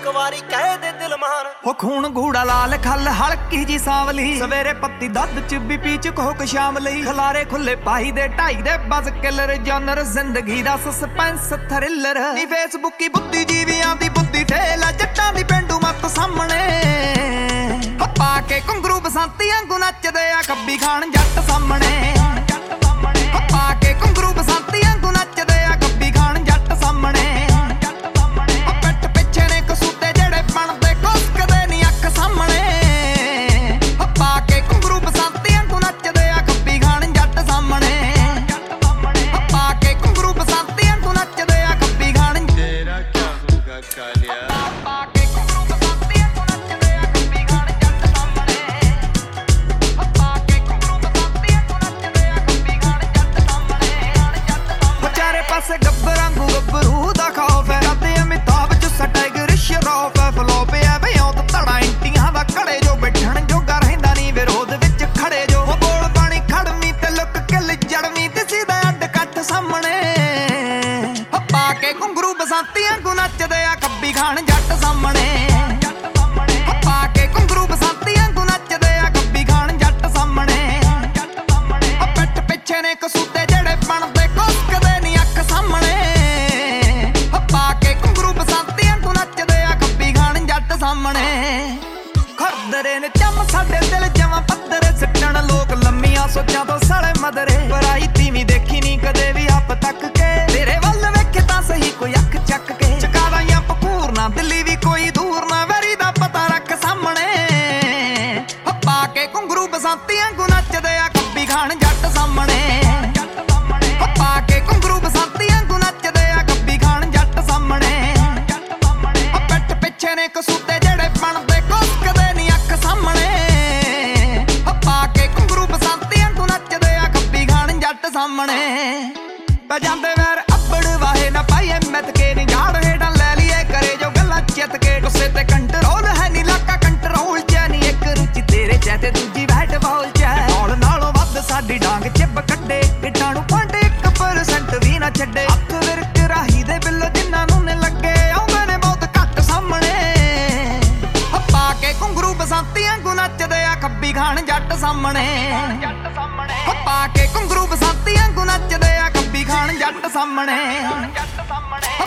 ਇੱਕ ਵਾਰੀ ਕਹਿ ਦੇ ਦਿਲ ਮਾਨ ਉਹ ਖੂਨ ਗੂੜਾ ਲਾਲ ਖੱਲ ਹਲਕੀ ਜੀ ਸਾਵਲੀ ਸਵੇਰੇ ਪੱਤੀ ਦੁੱਧ ਚ ਬੀਪੀ ਚ ਕੋਕ ਸ਼ਾਮ ਲਈ ਖਲਾਰੇ ਖੁੱਲੇ ਪਾਈ ਦੇ ਢਾਈ ਦੇ ਬਸ ਕਿਲਰ ਜਨਰ ਜ਼ਿੰਦਗੀ ਦਾ ਸਸਪੈਂਸ ਥ੍ਰਿਲਰ ਨੀ ਫੇਸਬੁੱਕੀ ਬੁੱਧੀ ਜੀਵਿਆਂ ਦੀ ਬੁੱਧੀ ਠੇਲ ਜੱਟਾਂ ਦੀ ਪਿੰਡੂ ਮੱਤ ਸਾਹਮਣੇ ਪਾ ਕੇ ਘੁੰਗਰੂ ਬਸੰਤੀਆਂ ਗੂ ਨੱਚਦੇ ਆ ਕੱਬੀ ਖਾਨ ਜੱਟ ਸਾਹਮਣੇ ਪਾ ਕੇ ਘੁੰਗਰੂ ਬਸੰਤੀਆਂ ਗੂ ਨੱਚਦੇ ਆ ਕੱਬੀ ਖਾਨ ਜੱਟ ਸਾਹਮਣੇ ਪਿੱਠ ਪਿੱਛੇ ਨੇ ਕਸੂਤੇ ਜਿਹੜੇ ਬਣਦੇ ਕੁਸਕਦੇ ਨੀ ਅੱਖ ਸਾਹਮਣੇ ਪਾ ਕੇ ਘੁੰਗਰੂ ਬਸੰਤੀਆਂ ਗੂ ਨੱਚਦੇ ਆ ਕੱਬੀ ਖਾਨ ਜੱਟ ਸਾਹਮਣੇ ਪਾ ਕੇ ਘੁੰਗਰੂ ਬਸੰਤੀਆਂ ਗੂ ਨੱਚਦੇ ਆ ਕੱਬੀ ਖਾਨ ਤੇਰਾ ਕਿਆ ਹੋਗਾ ਕਾਲਿਆ ਪਾਸੇ ਗੱਬਰਾਂ ਗੂ ਗੱਭਰੂ ਦਾ ਖੌਫ ਹੈ ਕਰਦੇ ਅਮਿਤਾਭ ਚ ਸਟਾਈਗਰ ਸ਼ਰੋਫ ਹੈ ਫਲੋ ਪਿਆ ਬਿਆਉ ਤਾਂ ਧੜਾ ਇੰਟੀਆਂ ਦਾ ਘੜੇ ਜੋ ਬੈਠਣ ਜੋਗਾ ਰਹਿੰਦਾ ਨਹੀਂ ਵਿਰੋਧ ਵਿੱਚ ਖੜੇ ਜੋ ਬੋਲ ਪਾਣੀ ਖੜਮੀ ਤੇ ਲੁੱਕ ਕਿਲ ਜੜਵੀਂ ਤੇ ਸਿੱਧਾ ਅੱਡ ਕੱਟ ਸਾਹਮਣੇ ਪਾ ਕੇ ਘੁੰਗਰੂ ਬਸੰਤੀਆਂ ਗੂ ਨੱਚਦੇ ਆ ਕੱਬੀ ਖਾਨ ਜੱਟ ਸਾਹਮਣੇ ਪਾ ਕੇ ਘੁੰਗਰੂ ਬਸੰਤੀਆਂ ਗੂ ਨੱਚਦੇ ਆ ਕੱਬੀ ਖਾਨ ਜੱਟ ਸਾਹਮਣੇ ਪਿੱਠ ਪਿੱਛੇ ਨੇ ਕਸੂਤੇ ਜਿਹੜੇ ਬਣਦੇ ਕੁਸਕਦੇ ਨੀ ਸਾਹਮਣੇ ਪਾ ਕੇ ਘੁੰਗਰੂ ਬਸੰਤੀਆਂ ਗੂ ਨੱਚਦੇ ਆ ਕੱਬੀ ਖਾਨ ਜੱਟ ਸਾਹਮਣੇ ਖਰਦਰੇ ਨੇ ਚੰਮ ਸਾਡੇ ਦਿਲ ਜਮਾਂ ਪੱਧਰੇ ਸਿੱਟਣ ਲੋਕ ਲੰਮੀਆਂ ਸੋਚਾਂ ਤੋਂ ਸਾਲੇ ਮਦਰੇ ਪਰਾਈ ਤੀਵੀਂ ਦੇਖੀ ਨੀ ਕਦੇ ਵੀ ਹੱਪ ਤੱਕ ਕੇ ਤੇਰੇ ਵੱਲ ਵੇਖੇ ਤਾਂ ਸਹੀ ਕੋਈ ਅੱਖ ਚੱਕ ਕੇ ਚਕਾਦਾ ਜਾਂ ਪਕੂਰ ਨਾ ਦਿੱਲੀ ਵੀ ਕੋਈ ਦੂਰ ਨਾ ਵੈਰੀ ਦਾ ਪਤਾ ਰੱਖ ਸਾਹਮਣੇ ਪਾ ਕੇ ਘੁੰਗਰੂ ਬਸੰਤੀਆਂ ਗੂ ਨੱਚਦੇ ਆ ਕੱਬੀ ਖਾਨ ਜੱਟ ਸਾਹਮਣੇ ਪਾ ਕੇ ਘੁੰਗਰੂ ਬਸੰਤੀਆਂ ਗੂ ਨੱਚਦੇ ਆ ਕੱਬੀ ਖਾਨ ਜੱਟ ਸਾਹਮਣੇ ਪਿੱਠ ਪਿੱਛੇ ਨੇ ਕਸੂਤੇ ਜਿਹੜੇ ਬਣਦੇ ਕੁਸਕਦੇ ਨੀ ਅੱਖ ਸਾਹਮਣੇ ਪਾ ਕੇ ਘੁੰਗਰੂ ਬਸੰਤੀਆਂ ਗੂ ਨੱਚਦੇ ਆ ਕੱਬੀ ਖਾਨ ਜੱਟ ਸਾਹਮਣੇ ਪੈ ਜਾਂਦੇ ਵੈਰ ਅੱਬੜ ਵਾਹੇ ਨਾ ਪਾਈਏ ਮਿੱਥ ਕੇ ਨੀ ਝਾੜ ਹੇਠਾਂ ਲੈ ਲਈਏ ਕਰੇ ਜੋ ਗੱਲਾਂ ਚਿੱਤ ਕੇ ਗੁੱਸੇ ਤੇ ਕੰਟਰੋਲ ਹੈ ਨੀ ਲਾਕਾ ਕੰਟਰੋਲ ਚ ਨੀ ਇੱਕ ਰੁਚੀ ਤੇਰੇ ਚ ਤੇ ਦੂਜੀ ਬੈਟ ਬਾਲ ਚ ਬੋਲ ਨਾਲੋਂ ਵੱਧ ਸਾਡੀ ਡਾਂਗ ਚਿੱਬ ਕੱਢੇ ਇੱਟਾਂ ਨੂੰ ਪਾਂਡੇ 1% ਵੀ ਨਾ ਛੱਡੇ ਹੱਥ ਵਿਰਕ ਰਾਹੀ ਦੇ ਬਿੱਲ ਜਿੰਨਾਂ ਨੂੰ ਨੇ ਲੱਗੇ ਆਉਂਦੇ ਨੇ ਬਹੁਤ ਘੱਟ ਸਾਹਮਣੇ ਪਾ ਕੇ ਘੁੰਗਰੂ ਬਸੰਤੀਆਂ ਗੂ ਨੱਚਦੇ ਆ ਕੱਬੀ ਖਾਨ ਜੱਟ ਸਾਹਮਣੇ ਪਾ ਕੇ ਘੁੰਗਰੂ ਬਸੰਤੀਆਂ ਗੂ ਨੱਚਦੇ ਆ ਕੱਬੀ ਖਾਨ ਜੱਟ ਸਾਹਮਣੇ